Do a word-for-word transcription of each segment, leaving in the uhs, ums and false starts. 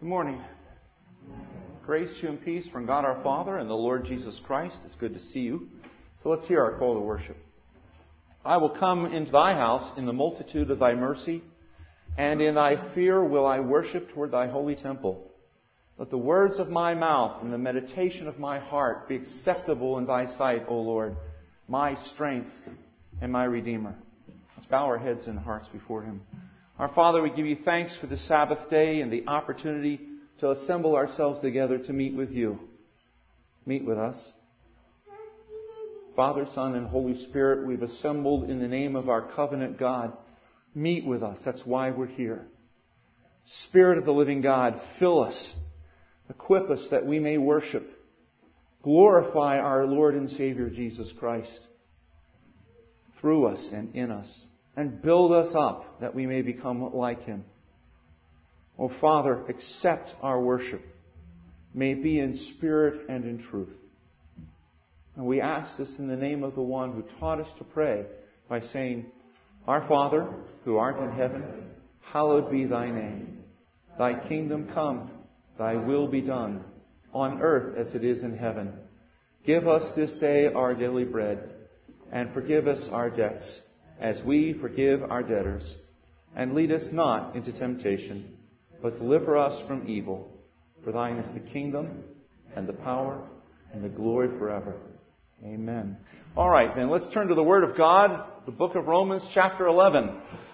Good morning. Grace to you and peace from God our Father and the Lord Jesus Christ. It's good to see you. So let's hear our call to worship. I will come into thy house in the multitude of thy mercy, and in thy fear will I worship toward thy holy temple. Let the words of my mouth and the meditation of my heart be acceptable in thy sight, O Lord, my strength and my Redeemer. Let's bow our heads and hearts before him. Our Father, we give you thanks for the Sabbath day and the opportunity to assemble ourselves together to meet with you. Meet with us. Father, Son, and Holy Spirit, we've assembled in the name of our covenant God. Meet with us. That's why we're here. Spirit of the living God, fill us. Equip us that we may worship. Glorify our Lord and Savior Jesus Christ through us and in us. And build us up that we may become like Him. Oh, Father, accept our worship. May it be in spirit and in truth. And we ask this in the name of the one who taught us to pray by saying, Our Father, who art in heaven, hallowed be thy name. Thy kingdom come, thy will be done, on earth as it is in heaven. Give us this day our daily bread, and forgive us our debts, as we forgive our debtors. And lead us not into temptation, but deliver us from evil. For thine is the kingdom, and the power, and the glory forever. Amen. All right, then let's turn to the Word of God, the book of Romans, chapter eleven.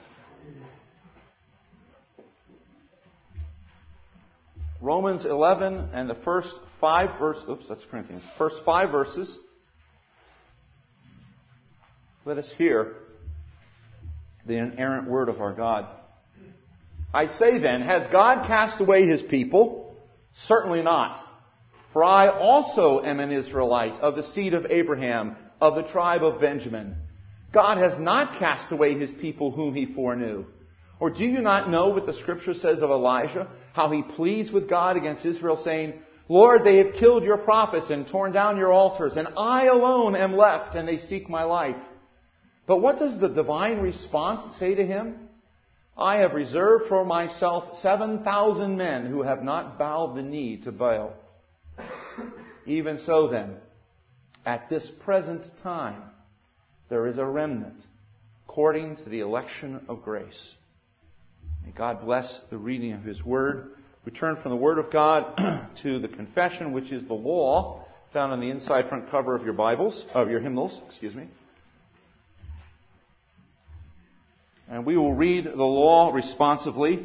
Romans eleven and the first five verses. Oops, that's Corinthians. First five verses. Let us hear the inerrant word of our God. I say then, has God cast away His people? Certainly not. For I also am an Israelite of the seed of Abraham, of the tribe of Benjamin. God has not cast away His people whom He foreknew. Or do you not know what the Scripture says of Elijah, how he pleads with God against Israel, saying, Lord, they have killed your prophets and torn down your altars, and I alone am left, and they seek my life. But what does the divine response say to him? I have reserved for myself seven thousand men who have not bowed the knee to Baal. Even so then, at this present time, there is a remnant according to the election of grace. May God bless the reading of His Word. We turn from the Word of God to the confession, which is the law, found on the inside front cover of your Bibles, of your hymnals, excuse me. And we will read the law responsively.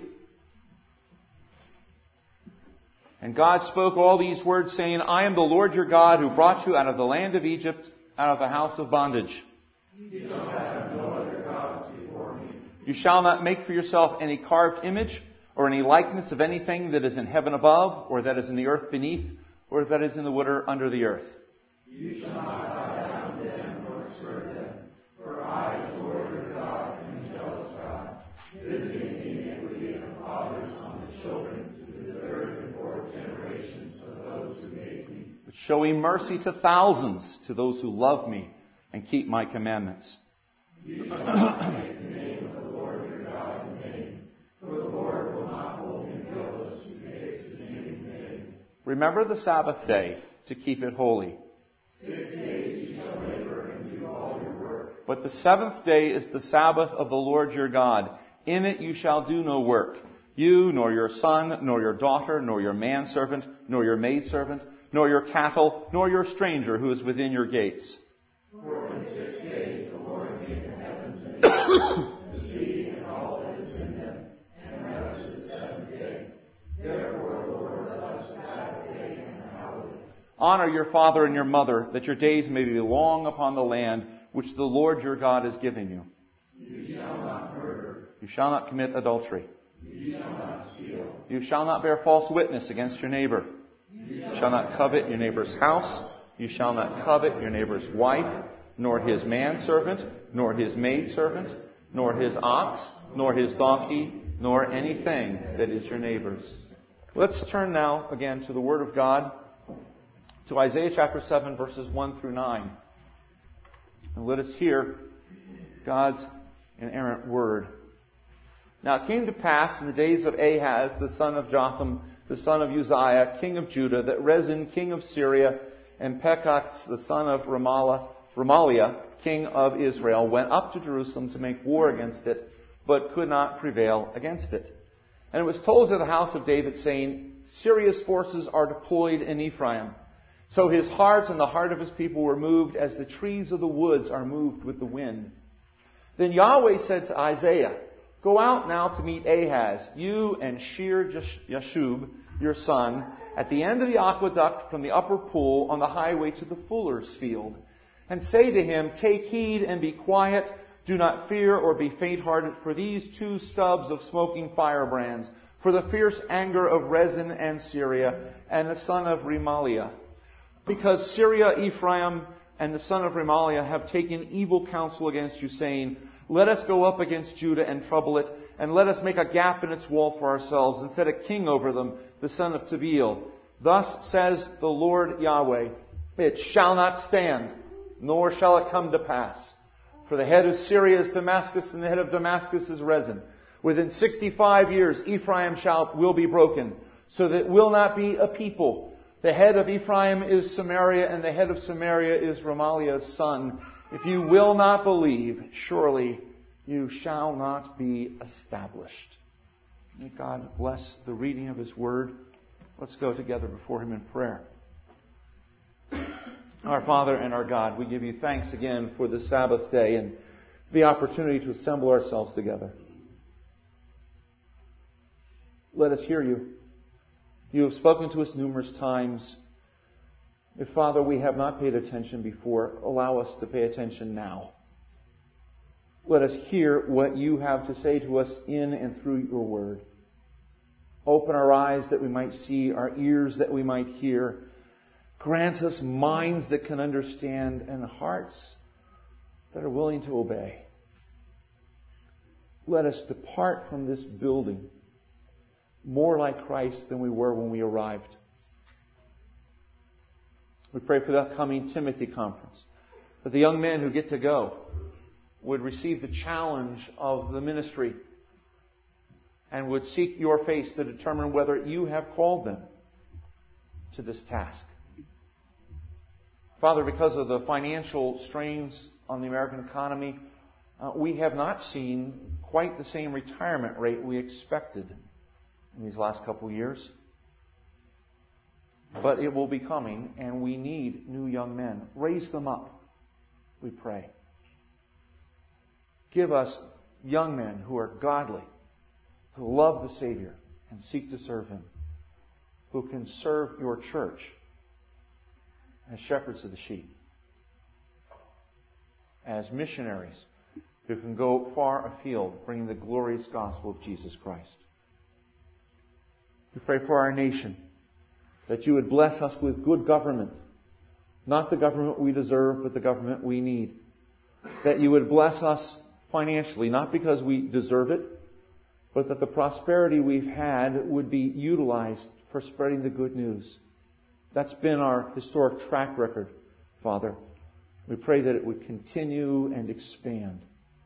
And God spoke all these words, saying, I am the Lord your God, who brought you out of the land of Egypt, out of the house of bondage. You shall have no other gods before me. You shall not make for yourself any carved image, or any likeness of anything that is in heaven above, or that is in the earth beneath, or that is in the water under the earth. You shall not bow down to them, nor serve them, for I, the Lord your God, am a jealous God, visiting the iniquity of the fathers on the children to the third and fourth generations of those who hate me, but showing mercy to thousands to those who love me and keep my commandments. You shall not take the name of the Lord your God in vain, for the Lord will not hold him guiltless who takes his name in vain. Remember the Sabbath day to keep it holy. Six days you shall labor and do all your work. But the seventh day is the Sabbath of the Lord your God. In it you shall do no work. You, nor your son, nor your daughter, nor your manservant, nor your maidservant, nor your cattle, nor your stranger who is within your gates. For in six days the Lord made the heavens and the earth, the sea and all that is in them, and rested the seventh day. Therefore the Lord blessed the Sabbath day and hallowed it. Honor your father and your mother, that your days may be long upon the land which the Lord your God is giving you. You shall not murder. You shall not commit adultery. You shall not steal. You shall not bear false witness against your neighbor. You shall, shall not covet your neighbor's house. You shall not covet your neighbor's wife, nor his manservant, nor his maidservant, nor his ox, nor his donkey, nor anything that is your neighbor's. Let's turn now again to the Word of God, to Isaiah chapter seven, verses one through nine. And let us hear God's inerrant word. Now it came to pass in the days of Ahaz, the son of Jotham, the son of Uzziah, king of Judah, that Rezin, king of Syria, and Pekah, the son of Remaliah, Remaliah, king of Israel, went up to Jerusalem to make war against it, but could not prevail against it. And it was told to the house of David, saying, Syria's forces are deployed in Ephraim. So his heart and the heart of his people were moved as the trees of the woods are moved with the wind. Then Yahweh said to Isaiah, Go out now to meet Ahaz, you and Shear Yashub, your son, at the end of the aqueduct from the upper pool on the highway to the fuller's field. And say to him, Take heed and be quiet. Do not fear or be faint-hearted for these two stubs of smoking firebrands, for the fierce anger of Rezin and Syria, and the son of Remaliah. Because Syria, Ephraim, and the son of Remaliah have taken evil counsel against you, saying, Let us go up against Judah and trouble it, and let us make a gap in its wall for ourselves, and set a king over them, the son of Tabeel. Thus says the Lord Yahweh, It shall not stand, nor shall it come to pass. For the head of Syria is Damascus, and the head of Damascus is Rezin. Within sixty-five years, Ephraim shall will be broken, so that it will not be a people. The head of Ephraim is Samaria, and the head of Samaria is Remaliah's son. If you will not believe, surely you shall not be established. May God bless the reading of His Word. Let's go together before Him in prayer. Our Father and our God, we give you thanks again for the Sabbath day and the opportunity to assemble ourselves together. Let us hear you. You have spoken to us numerous times. If, Father, we have not paid attention before, allow us to pay attention now. Let us hear what you have to say to us in and through your word. Open our eyes that we might see, our ears that we might hear. Grant us minds that can understand and hearts that are willing to obey. Let us depart from this building more like Christ than we were when we arrived. We pray for the upcoming Timothy conference, that the young men who get to go would receive the challenge of the ministry and would seek your face to determine whether you have called them to this task. Father, because of the financial strains on the American economy, uh, we have not seen quite the same retirement rate we expected in these last couple of years. But it will be coming, and we need new young men. Raise them up, we pray. Give us young men who are godly, who love the Savior and seek to serve Him, who can serve your church as shepherds of the sheep, as missionaries who can go far afield bringing the glorious gospel of Jesus Christ. We pray for our nation, that you would bless us with good government, not the government we deserve, but the government we need. That you would bless us financially, not because we deserve it, but that the prosperity we've had would be utilized for spreading the good news. That's been our historic track record, Father. We pray that it would continue and expand.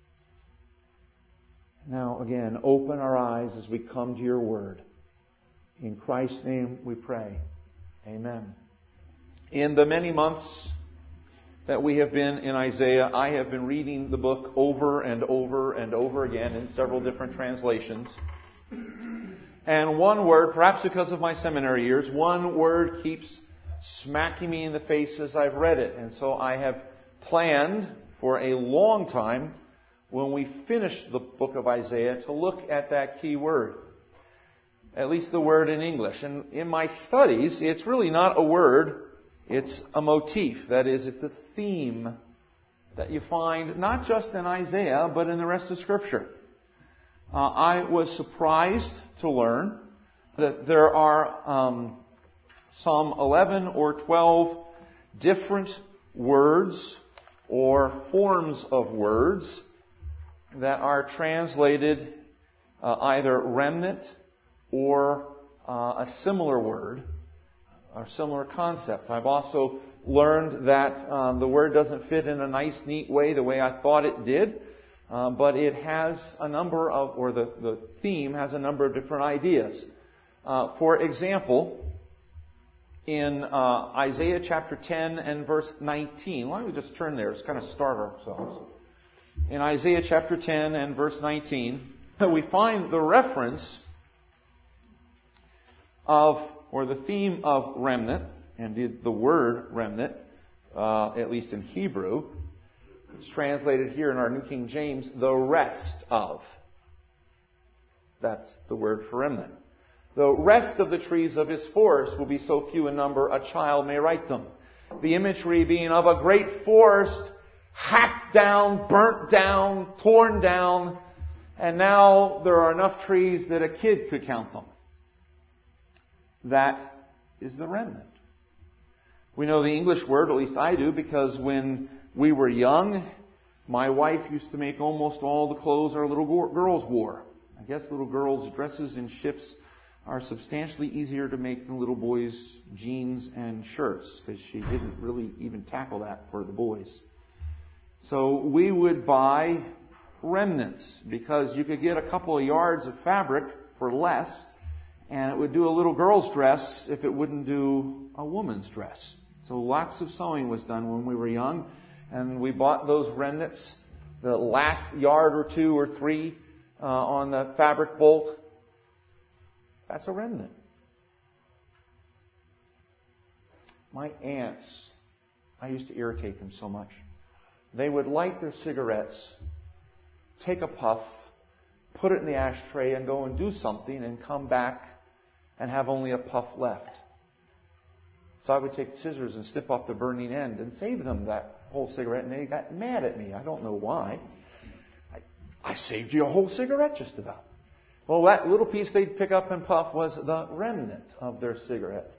Now, again, open our eyes as we come to your word. In Christ's name we pray. Amen. In the many months that we have been in Isaiah, I have been reading the book over and over and over again in several different translations. And one word, perhaps because of my seminary years, one word keeps smacking me in the face as I've read it. And so I have planned for a long time, when we finish the book of Isaiah, to look at that key word. At least the word in English. And in my studies, it's really not a word, it's a motif. That is, it's a theme that you find not just in Isaiah, but in the rest of Scripture. Uh, I was surprised to learn that there are um, some eleven or twelve different words or forms of words that are translated uh, either remnant or uh, a similar word or similar concept. I've also learned that um, the word doesn't fit in a nice, neat way the way I thought it did, uh, but it has a number of, or the, the theme has a number of different ideas. Uh, for example, in uh, Isaiah chapter ten and verse nineteen, why don't we just turn there? Let's kind of start ourselves. In Isaiah chapter ten and verse nineteen, we find the reference of, or the theme of remnant, and the, the word remnant, uh, at least in Hebrew. It's translated here in our New King James, the rest of. That's the word for remnant. The rest of the trees of his forest will be so few in number, a child may write them. The imagery being of a great forest, hacked down, burnt down, torn down, and now there are enough trees that a kid could count them. That is the remnant. We know the English word, at least I do, because when we were young, my wife used to make almost all the clothes our little girls wore. I guess little girls' dresses and shifts are substantially easier to make than little boys' jeans and shirts, because she didn't really even tackle that for the boys. So we would buy remnants, because you could get a couple of yards of fabric for less, and it would do a little girl's dress if it wouldn't do a woman's dress. So lots of sewing was done when we were young, and we bought those remnants, the last yard or two or three uh, on the fabric bolt. That's a remnant. My aunts, I used to irritate them so much. They would light their cigarettes, take a puff, put it in the ashtray, and go and do something, and come back and have only a puff left. So I would take scissors and snip off the burning end and save them that whole cigarette, and they got mad at me. I don't know why. I, I saved you a whole cigarette just about. Well, that little piece they'd pick up and puff was the remnant of their cigarette.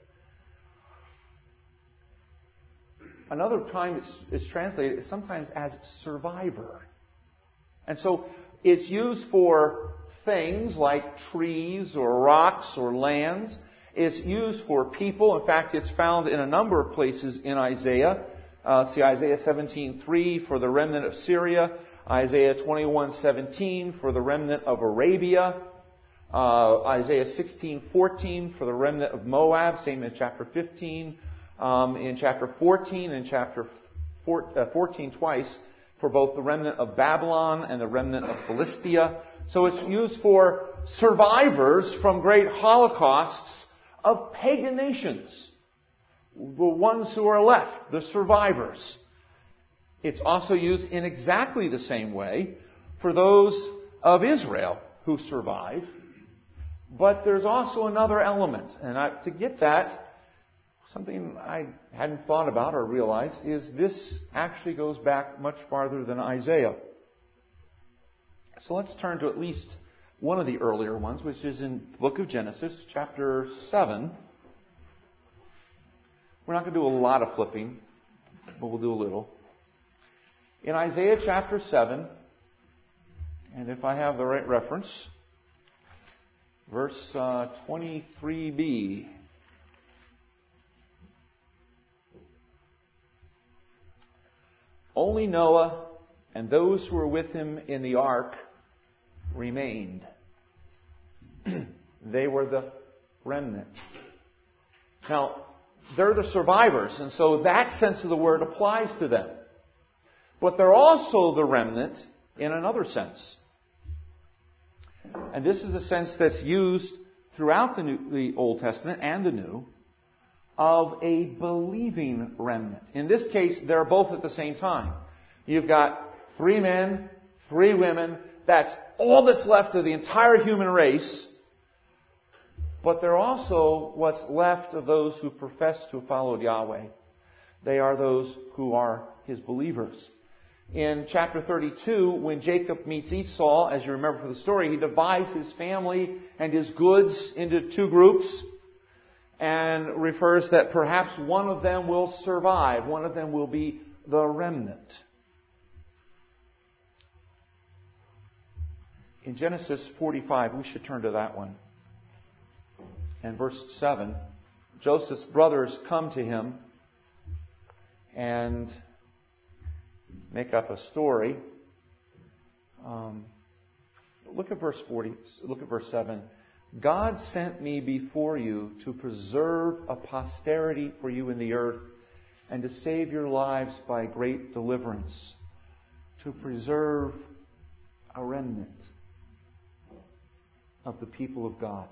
Another time it's, it's translated is sometimes as survivor. And so it's used for things like trees or rocks or lands. It's used for people. In fact, it's found in a number of places in Isaiah. Uh, see Isaiah seventeen three for the remnant of Syria. Isaiah twenty-one seventeen for the remnant of Arabia. Uh, Isaiah sixteen fourteen for the remnant of Moab. Same in chapter fifteen. Um, in chapter fourteen and chapter four, uh, fourteen twice for both the remnant of Babylon and the remnant of Philistia. So it's used for survivors from great holocausts of pagan nations. The ones who are left, the survivors. It's also used in exactly the same way for those of Israel who survive. But there's also another element. And I, to get that, something I hadn't thought about or realized is this actually goes back much farther than Isaiah. So let's turn to at least one of the earlier ones, which is in the book of Genesis, chapter seven. We're not going to do a lot of flipping, but we'll do a little. In Isaiah chapter seven, and if I have the right reference, verse uh, twenty-three b. Only Noah and those who were with him in the ark remained. They were the remnant. Now, they're the survivors, and so that sense of the word applies to them. But they're also the remnant in another sense. And this is a sense that's used throughout the, New, the Old Testament and the New of a believing remnant. In this case, they're both at the same time. You've got three men, three women. That's all that's left of the entire human race. But they're also what's left of those who profess to have followed Yahweh. They are those who are his believers. In chapter thirty-two, when Jacob meets Esau, as you remember from the story, he divides his family and his goods into two groups and refers that perhaps one of them will survive. One of them will be the remnant. In Genesis forty-five, we should turn to that one. And verse seven, Joseph's brothers come to him and make up a story. Um, look at verse forty. Look at verse seven. God sent me before you to preserve a posterity for you in the earth and to save your lives by great deliverance, to preserve a remnant of the people of God.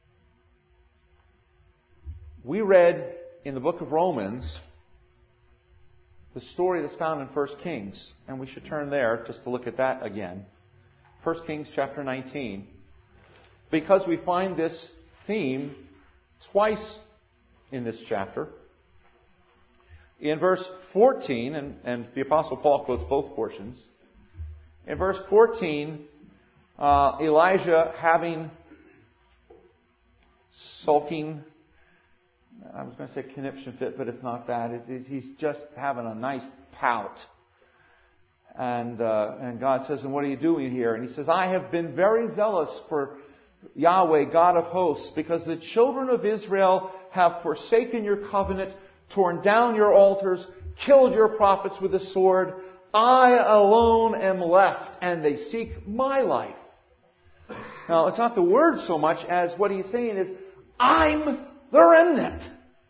We read in the book of Romans the story that's found in First Kings, and we should turn there just to look at that again. First Kings chapter nineteen. Because we find this theme twice in this chapter. In verse fourteen, and, and the Apostle Paul quotes both portions. In verse fourteen, uh, Elijah having sulking, I was going to say conniption fit, but it's not that. It's, it's, he's just having a nice pout. And, uh, and God says, and what are you doing here? And he says, I have been very zealous for Yahweh, God of hosts, because the children of Israel have forsaken your covenant, torn down your altars, killed your prophets with the sword. I alone am left, and they seek my life. Now, it's not the word so much as what he's saying is, I'm the remnant.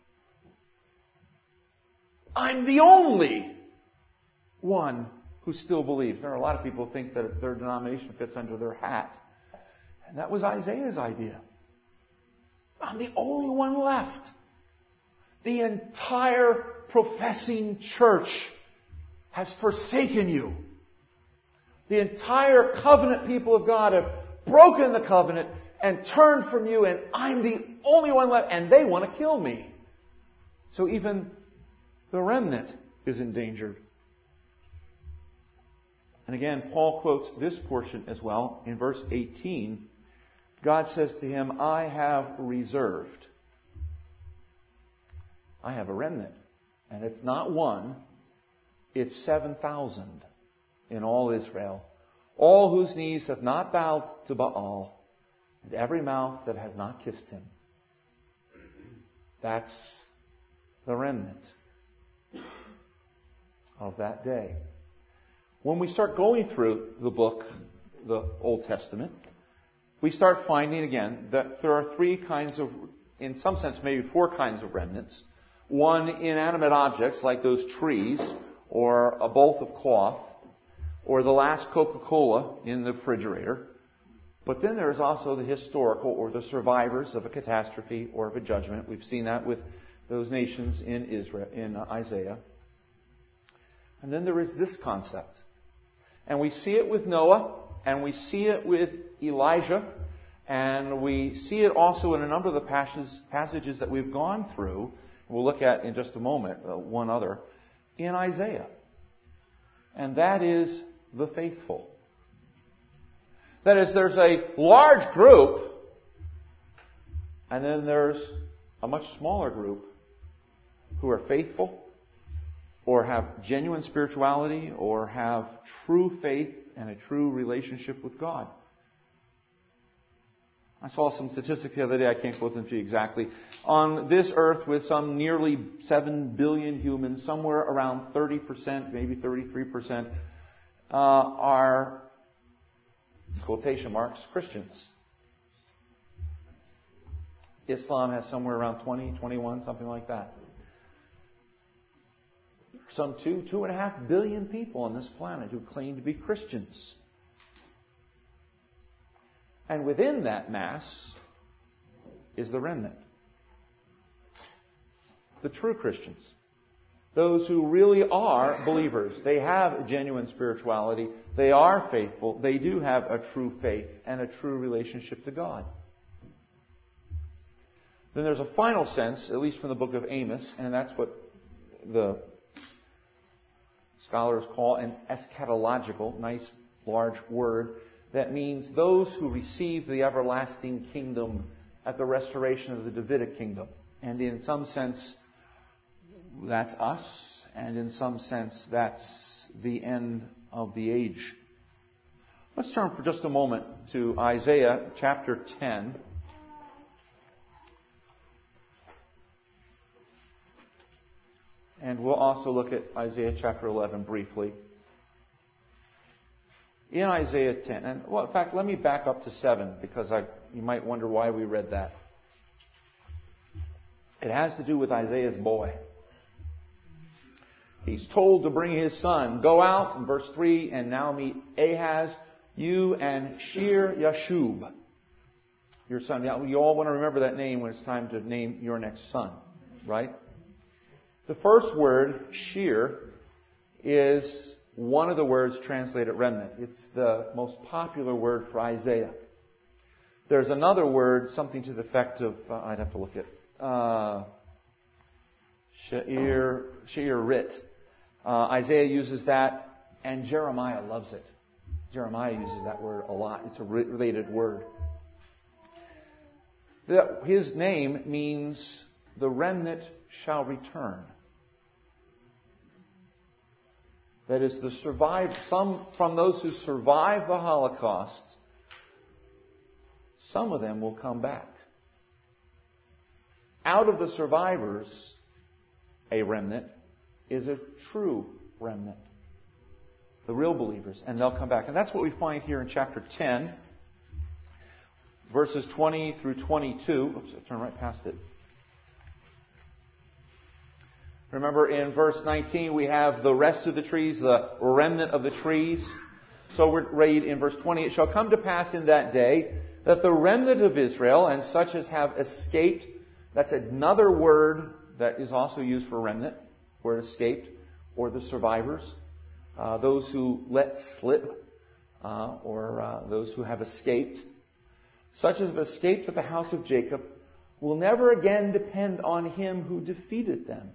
I'm the only one who still believes. There are a lot of people who think that their denomination fits under their hat. And that was Isaiah's idea. I'm the only one left. The entire professing church has forsaken you. The entire covenant people of God have broken the covenant and turned from you, and I'm the only one left, and they want to kill me. So even the remnant is endangered. And again, Paul quotes this portion as well in verse eighteen. God says to him, I have reserved. I have a remnant. And it's not one, it's seven thousand in all Israel. All whose knees have not bowed to Baal, and every mouth that has not kissed him. That's the remnant of that day. When we start going through the book, the Old Testament, we start finding again that there are three kinds of, in some sense, maybe four kinds of remnants. One, inanimate objects like those trees, or a bolt of cloth, or the last Coca-Cola in the refrigerator. But then there's also the historical, or the survivors of a catastrophe or of a judgment. We've seen that with those nations in Israel, in Isaiah. And then there is this concept. And we see it with Noah, and we see it with Elijah, and we see it also in a number of the passages, passages that we've gone through. We'll look at in just a moment, uh, one other, in Isaiah. And that is the faithful. That is, there's a large group, and then there's a much smaller group who are faithful, or have genuine spirituality, or have true faith and a true relationship with God. I saw some statistics the other day, I can't quote them to you exactly. On this earth, with some nearly seven billion humans, somewhere around thirty percent, maybe thirty-three percent, uh, are, quotation marks, Christians. Islam has somewhere around twenty, twenty-one, something like that. Some two, two and a half billion people on this planet who claim to be Christians. And within that mass is the remnant. The true Christians. Those who really are believers. They have a genuine spirituality. They are faithful. They do have a true faith and a true relationship to God. Then there's a final sense, at least from the book of Amos, and that's what the scholars call an eschatological, nice large word, that means those who receive the everlasting kingdom at the restoration of the Davidic kingdom. And in some sense, that's us, and in some sense, that's the end of the age. Let's turn for just a moment to Isaiah chapter ten. And we'll also look at Isaiah chapter eleven briefly. In Isaiah ten, and well, in fact, let me back up to seven, because I you might wonder why we read that. It has to do with Isaiah's boy. He's told to bring his son. Go out, in verse three, and now meet Ahaz, you and Shear Yashub, your son. Now, you all want to remember that name when it's time to name your next son, right? The first word, Shear, is one of the words translated remnant. It's the most popular word for Isaiah. There's another word, something to the effect of, uh, I'd have to look at, uh, She'ir, She'ir-rit. Uh, Isaiah uses that, and Jeremiah loves it. Jeremiah uses that word a lot. It's a related word. The, his name means the remnant shall return. That is, the survive, some from those who survived the Holocaust, some of them will come back. Out of the survivors, a remnant is a true remnant. The real believers. And they'll come back. And that's what we find here in chapter ten. Verses twenty through twenty-two. Oops, I turned right past it. Remember in verse nineteen we have the rest of the trees, the remnant of the trees. So we read in verse twenty, it shall come to pass in that day that the remnant of Israel and such as have escaped, that's another word that is also used for remnant, word escaped, or the survivors, uh, those who let slip, uh, or uh, those who have escaped, such as have escaped with the house of Jacob, will never again depend on him who defeated them,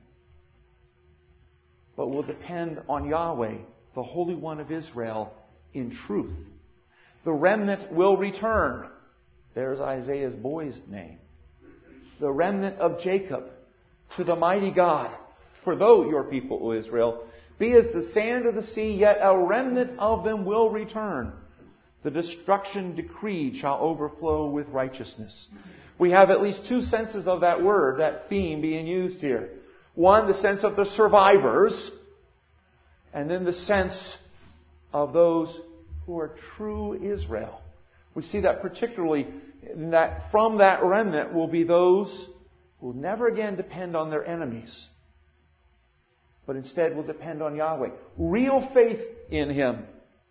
but will depend on Yahweh, the Holy One of Israel, in truth. The remnant will return. There's Isaiah's boy's name. The remnant of Jacob to the mighty God. For though your people, O Israel, be as the sand of the sea, yet a remnant of them will return. The destruction decreed shall overflow with righteousness. We have at least two senses of that word, that theme being used here. One, the sense of the survivors, and then the sense of those who are true Israel. We see that particularly in that from that remnant will be those who will never again depend on their enemies, but instead will depend on Yahweh. Real faith in Him.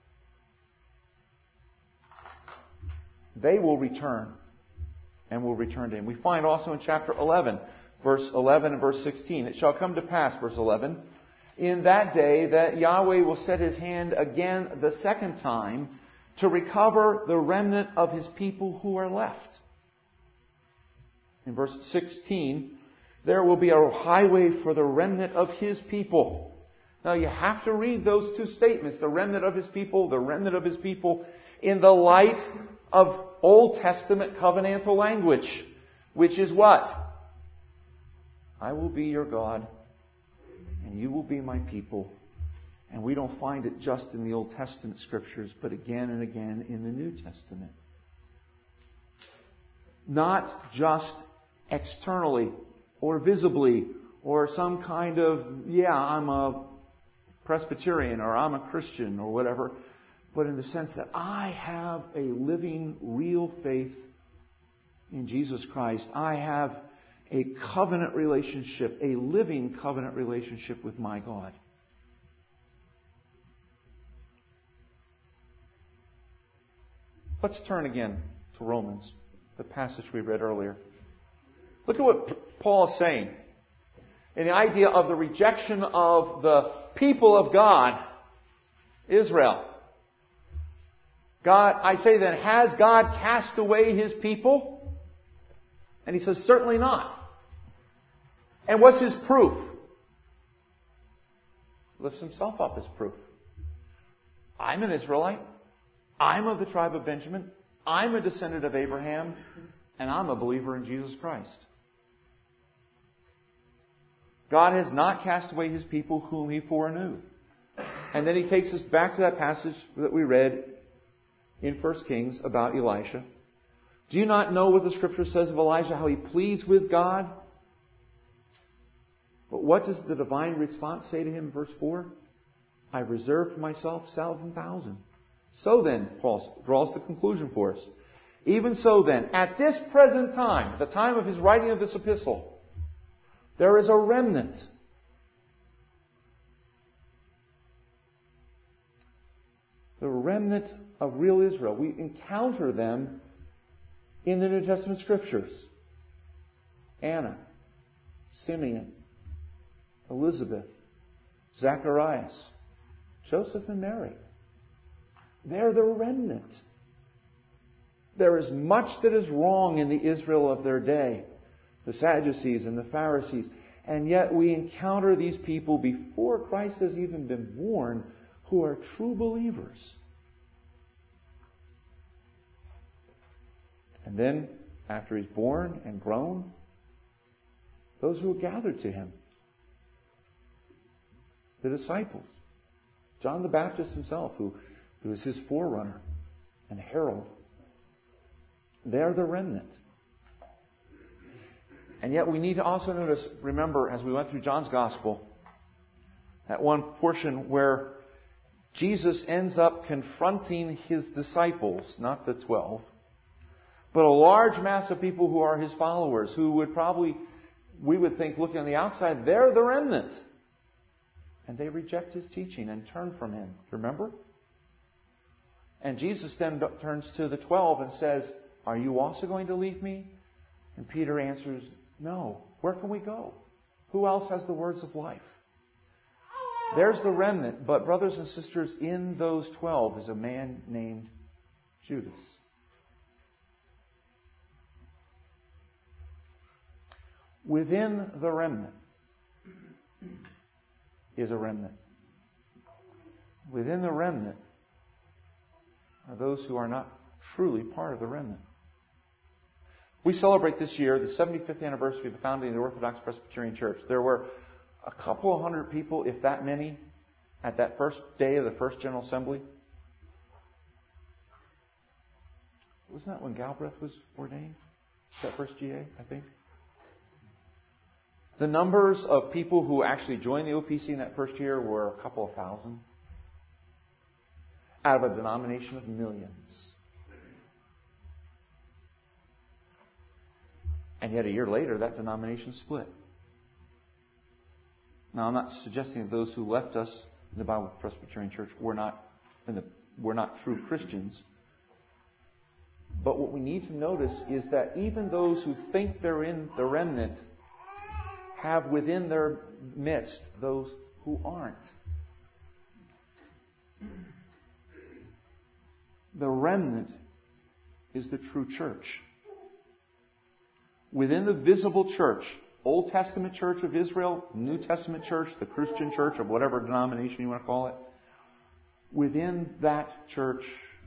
They will return and will return to Him. We find also in chapter eleven, verse eleven and verse sixteen, it shall come to pass, verse eleven, in that day that Yahweh will set His hand again the second time to recover the remnant of His people who are left. In verse sixteen, there will be a highway for the remnant of His people. Now you have to read those two statements, the remnant of His people, the remnant of His people, in the light of Old Testament covenantal language, which is what? I will be your God, and you will be my people. And we don't find it just in the Old Testament scriptures, but again and again in the New Testament. Not just externally or visibly or some kind of, yeah, I'm a Presbyterian or I'm a Christian or whatever, but in the sense that I have a living, real faith in Jesus Christ. I have a covenant relationship, a living covenant relationship with my God. Let's turn again to Romans, the passage we read earlier. Look at what Paul is saying in the idea of the rejection of the people of God, Israel. God, I say then, has God cast away His people? And he says, certainly not. And what's his proof? Lifts himself up as proof. I'm an Israelite. I'm of the tribe of Benjamin. I'm a descendant of Abraham. And I'm a believer in Jesus Christ. God has not cast away His people whom He foreknew. And then he takes us back to that passage that we read in First Kings about Elisha. Do you not know what the Scripture says of Elijah, how he pleads with God? But what does the divine response say to him in verse four? I reserve for myself seven thousand. So then, Paul draws the conclusion for us. Even so then, at this present time, at the time of his writing of this epistle, there is a remnant. The remnant of real Israel. We encounter them in the New Testament Scriptures. Anna, Simeon, Elizabeth, Zacharias, Joseph and Mary. They're the remnant. There is much that is wrong in the Israel of their day, the Sadducees and the Pharisees, and yet we encounter these people before Christ has even been born who are true believers. And then, after he's born and grown, those who are gathered to him, the disciples, John the Baptist himself, who, who is his forerunner and herald, they're the remnant. And yet we need to also notice, remember, as we went through John's Gospel, that one portion where Jesus ends up confronting his disciples, not the twelve, but a large mass of people who are his followers, who would probably, we would think, looking on the outside, they're the remnant. And they reject his teaching and turn from him. Remember? And Jesus then turns to the twelve and says, are you also going to leave me? And Peter answers, no. Where can we go? Who else has the words of life? There's the remnant. But brothers and sisters, in those twelve is a man named Judas. Within the remnant is a remnant. Within the remnant are those who are not truly part of the remnant. We celebrate this year the seventy-fifth anniversary of the founding of the Orthodox Presbyterian Church. There were a couple of hundred people, if that many, at that first day of the first General Assembly. Wasn't that when Galbraith was ordained? That first G A, I think. The numbers of people who actually joined the O P C in that first year were a couple of thousand. Out of a denomination of millions. And yet a year later, that denomination split. Now, I'm not suggesting that those who left us in the Bible Presbyterian Church were not, in the, were not true Christians. But what we need to notice is that even those who think they're in the remnant have within their midst those who aren't. The remnant is the true church. Within the visible church, Old Testament church of Israel, New Testament church, the Christian church of whatever denomination you want to call it, within that church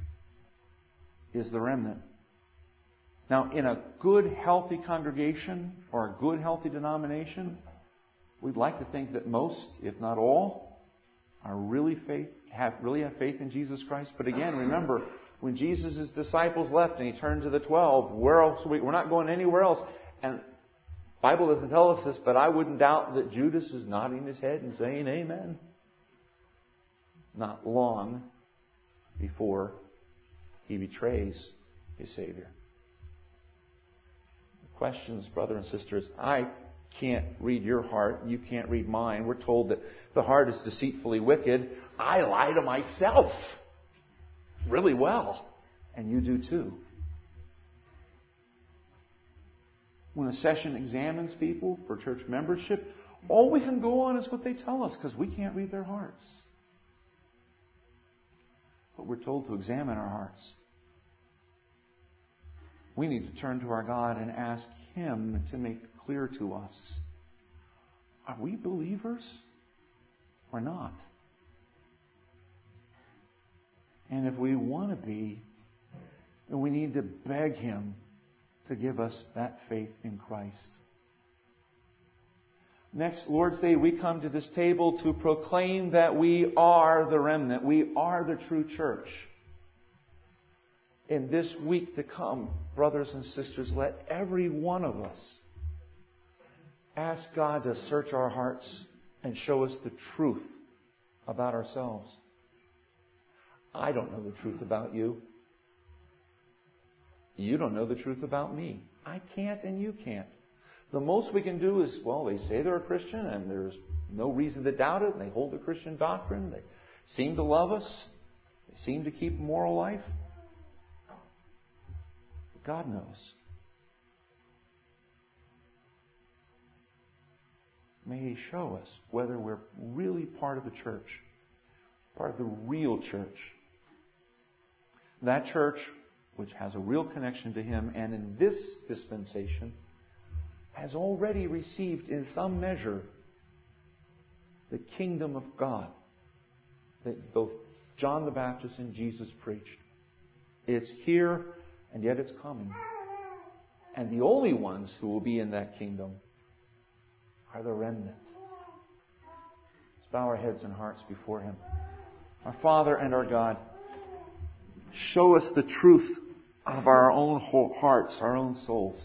is the remnant. Now, in a good, healthy congregation or a good, healthy denomination, we'd like to think that most, if not all, are really faith, have really have faith in Jesus Christ. But again, remember, when Jesus' disciples left and he turned to the twelve, where else? We, we're not going anywhere else. And the Bible doesn't tell us this, but I wouldn't doubt that Judas is nodding his head and saying amen. Not long before he betrays his Savior. Questions, brother and sisters. I can't read your heart. You can't read mine. We're told that the heart is deceitfully wicked. I lie to myself really well. And you do too. When a session examines people for church membership, all we can go on is what they tell us because we can't read their hearts. But we're told to examine our hearts. We need to turn to our God and ask Him to make clear to us, are we believers or not? And if we want to be, then we need to beg Him to give us that faith in Christ. Next Lord's Day, we come to this table to proclaim that we are the remnant. We are the true church. In this week to come, brothers and sisters, let every one of us ask God to search our hearts and show us the truth about ourselves. I don't know the truth about you. You don't know the truth about me. I can't and you can't. The most we can do is, well, they say they're a Christian and there's no reason to doubt it. And they hold the Christian doctrine. They seem to love us. They seem to keep a moral life. But God knows. May He show us whether we're really part of the church, part of the real church. That church, which has a real connection to Him, and in this dispensation, has already received in some measure the kingdom of God that both John the Baptist and Jesus preached. It's here, and yet it's coming. And the only ones who will be in that kingdom are the remnant. Let's bow our heads and hearts before Him. Our Father and our God, show us the truth of our own hearts, our own souls.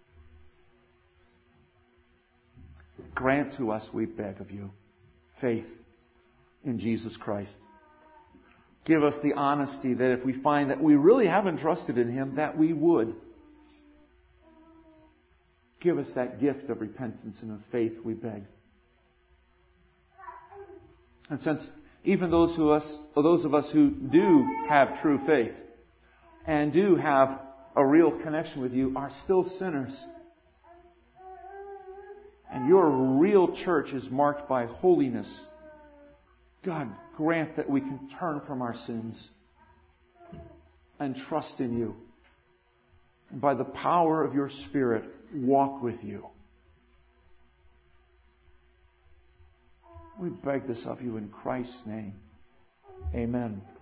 Grant to us, we beg of you, faith in Jesus Christ. Give us the honesty that if we find that we really haven't trusted in Him, that we would. Give us that gift of repentance and of faith, we beg. And since even those of us, those of us who do have true faith and do have a real connection with you are still sinners, and your real church is marked by holiness, God, grant that we can turn from our sins and trust in you. And by the power of your Spirit, walk with you. We beg this of you in Christ's name. Amen.